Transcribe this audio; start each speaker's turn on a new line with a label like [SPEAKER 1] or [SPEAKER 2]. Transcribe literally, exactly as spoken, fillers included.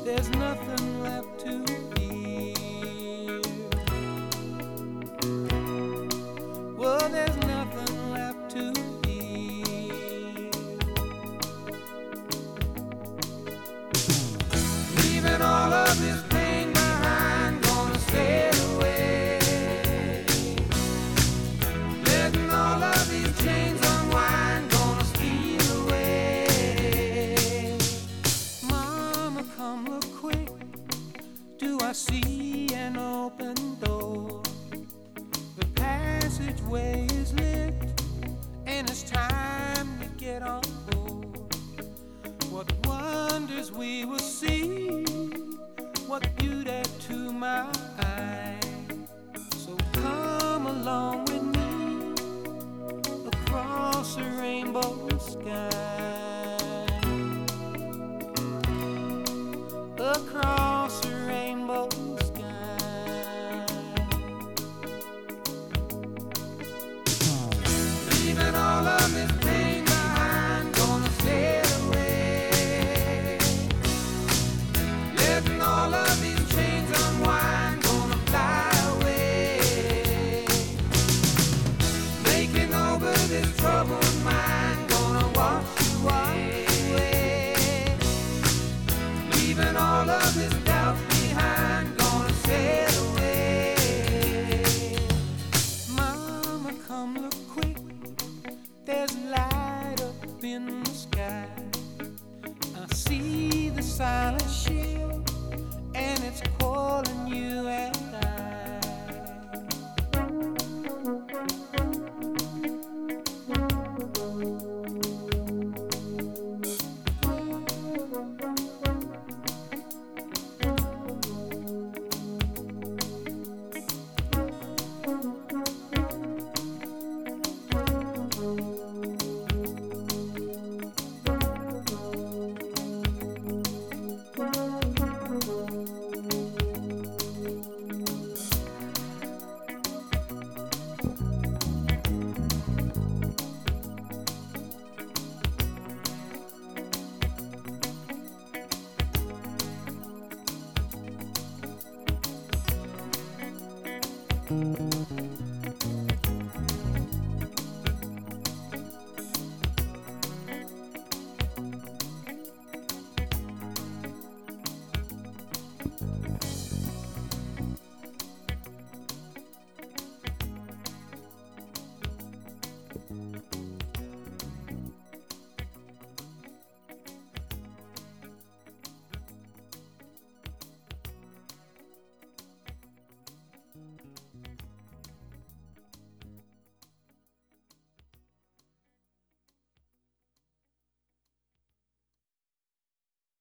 [SPEAKER 1] There's nothing left to fear. Well, there's nothing left to fear. Leaving all of this pain behind, gonna sail away. Letting all of these chains unwind, gonna steal away. Mama, come look quick. Do I see an open door? The passageway is lit, and it's time to get on board. What wonders we will see, what beauty to my eye. So come along with me across the rainbow sky, across the rainbow sky. Leaving all of this pain behind, gonna sail away. Letting all of these chains unwind, gonna fly away. Making over this troubled mind, gonna wash you away. Leaving all of this doubt behind, gonna sail away. Mama, come look quick. There's light up in the sky. I see the silent ship, and it's calling you and I. Thank you.